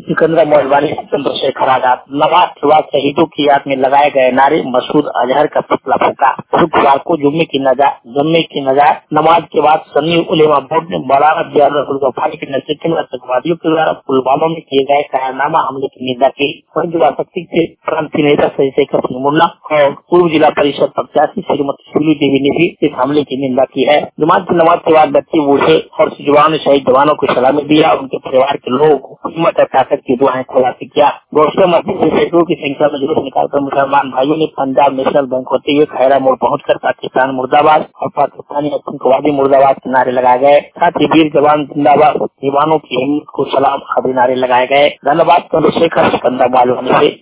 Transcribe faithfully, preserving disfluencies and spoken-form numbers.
सिकंदर मौलवानी, चंद्रशेखर आजाद। नवाज के बाद शहीदों की याद में लगाए गए नारे, मसूद अजहर का पुतला फूका। शुक्रवार को जुम्मे की नजा जुम्मे की नजा नमाज के बाद सन्नी उलेमा बोर्ड ने मौलाना जियाउर गफ्फारी के नेतृत्व में आतंकवादियों के द्वारा पुलवामा में किए गए कायरनामा हमले की निंदा की। वहीं युवा शक्ति के क्रांति नेता चंद्रशेखर मुल्ला और पूर्व जिला परिषद प्रत्याशी श्रीमती सूली देवी ने भी इस हमले की निंदा की है। जुमात की नमाज के बाद बच्चे, बूढ़े और युवाओं ने शहीद जवानों को सलामी दिया। उनके परिवार के लोग हिम्मत और ताकत की दुआएं खुलासी किया। गोशा मस्जिद से सैकड़ों की संख्या में जुलूस निकालकर मुसलमान भाइयों ने पंजाब नेशनल बैंक होते हुए खैरा मोड़ पहुंचकर पाकिस्तान मुर्दाबाद और पाकिस्तानी आतंकवादी मुर्दाबाद के नारे लगाए गए। साथ ही वीर जवान जिंदाबाद, जवानों की हिम्मत को सलाम आदि नारे लगाए गए। धन्यवाद चंद्रशेखर सिकंदर मौलवानी से।